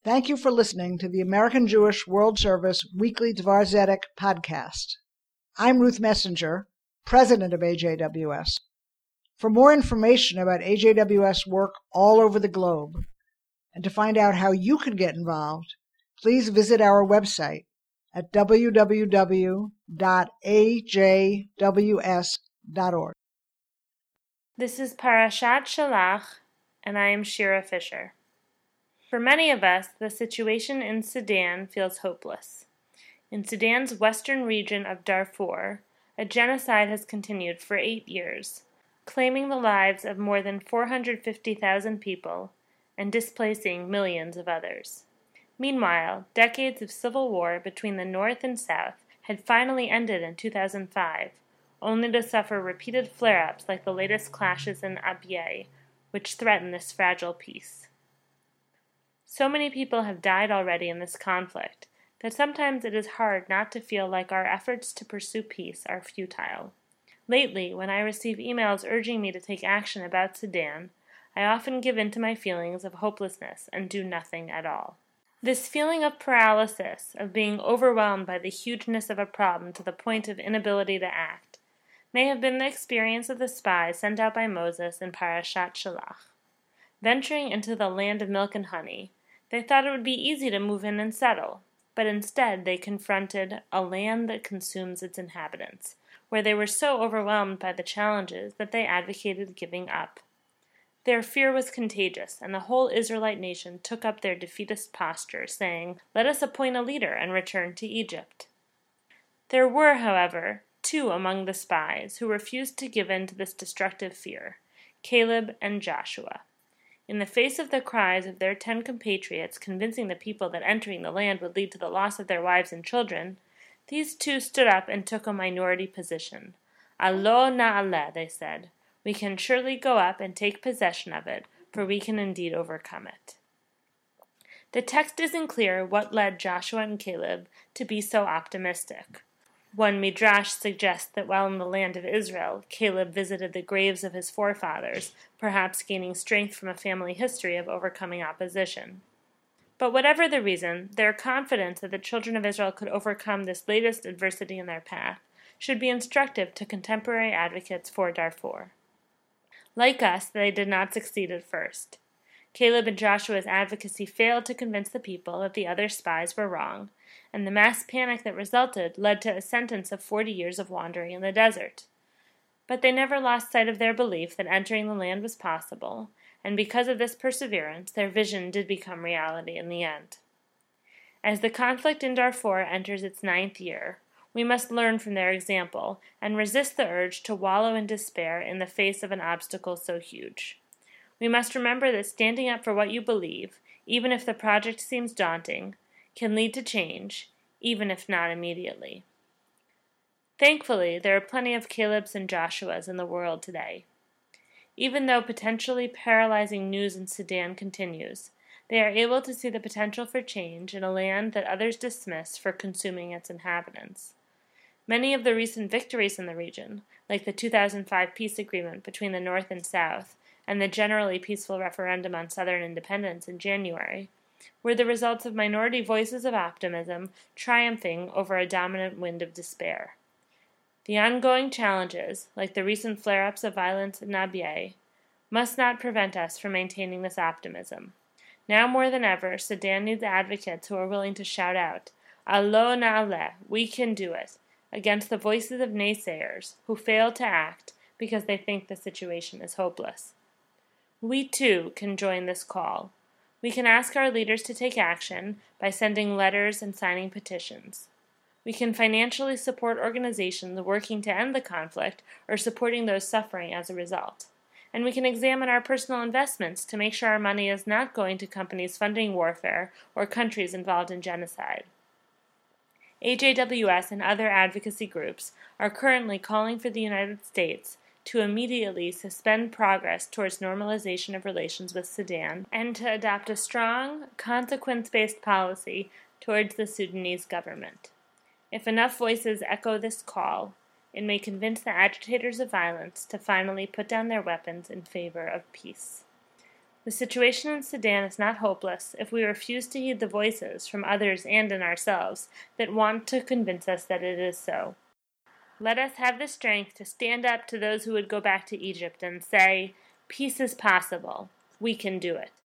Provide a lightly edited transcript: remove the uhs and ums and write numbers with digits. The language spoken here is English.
Thank you for listening to the American Jewish World Service Weekly Dvar Zedek podcast. I'm Ruth Messenger, president of AJWS. For more information about AJWS work all over the globe, and to find out how you can get involved, please visit our website at www.ajws.org. This is Parashat Shalach, and I am Shira Fisher. For many of us, the situation in Sudan feels hopeless. In Sudan's western region of Darfur, a genocide has continued for 8 years, claiming the lives of more than 450,000 people and displacing millions of others. Meanwhile, decades of civil war between the North and South had finally ended in 2005, only to suffer repeated flare-ups like the latest clashes in Abyei, which threaten this fragile peace. So many people have died already in this conflict that sometimes it is hard not to feel like our efforts to pursue peace are futile. Lately, when I receive emails urging me to take action about Sudan, I often give in to my feelings of hopelessness and do nothing at all. This feeling of paralysis, of being overwhelmed by the hugeness of a problem to the point of inability to act, may have been the experience of the spies sent out by Moses in Parashat Shalach. Venturing into the land of milk and honey, they thought it would be easy to move in and settle, but instead they confronted a land that consumes its inhabitants, where they were so overwhelmed by the challenges that they advocated giving up. Their fear was contagious, and the whole Israelite nation took up their defeatist posture, saying, "Let us appoint a leader and return to Egypt." There were, however, 2 among the spies who refused to give in to this destructive fear, Caleb and Joshua. In the face of the cries of their 10 compatriots convincing the people that entering the land would lead to the loss of their wives and children, these 2 stood up and took a minority position. "Alo na'aleh," they said, "we can surely go up and take possession of it, for we can indeed overcome it." The text isn't clear what led Joshua and Caleb to be so optimistic. One midrash suggests that while in the land of Israel, Caleb visited the graves of his forefathers, perhaps gaining strength from a family history of overcoming opposition. But whatever the reason, their confidence that the children of Israel could overcome this latest adversity in their path should be instructive to contemporary advocates for Darfur. Like us, they did not succeed at first. Caleb and Joshua's advocacy failed to convince the people that the other spies were wrong, and the mass panic that resulted led to a sentence of 40 years of wandering in the desert. But they never lost sight of their belief that entering the land was possible, and because of this perseverance, their vision did become reality in the end. As the conflict in Darfur enters its 9th year, we must learn from their example and resist the urge to wallow in despair in the face of an obstacle so huge. We must remember that standing up for what you believe, even if the project seems daunting, can lead to change, even if not immediately. Thankfully, there are plenty of Calebs and Joshuas in the world today. Even though potentially paralyzing news in Sudan continues, they are able to see the potential for change in a land that others dismiss for consuming its inhabitants. Many of the recent victories in the region, like the 2005 peace agreement between the North and South, and the generally peaceful referendum on Southern independence in January, were the results of minority voices of optimism triumphing over a dominant wind of despair. The ongoing challenges, like the recent flare-ups of violence in Abyei, must not prevent us from maintaining this optimism. Now more than ever, Sudan needs advocates who are willing to shout out, "Alo na'aleh, we can do it," against the voices of naysayers who fail to act because they think the situation is hopeless. We too can join this call. We can ask our leaders to take action by sending letters and signing petitions. We can financially support organizations working to end the conflict or supporting those suffering as a result. And we can examine our personal investments to make sure our money is not going to companies funding warfare or countries involved in genocide. AJWS and other advocacy groups are currently calling for the United States to immediately suspend progress towards normalization of relations with Sudan and to adopt a strong, consequence-based policy towards the Sudanese government. If enough voices echo this call, it may convince the agitators of violence to finally put down their weapons in favor of peace. The situation in Sudan is not hopeless if we refuse to heed the voices from others and in ourselves that want to convince us that it is so. Let us have the strength to stand up to those who would go back to Egypt and say, "Peace is possible. We can do it."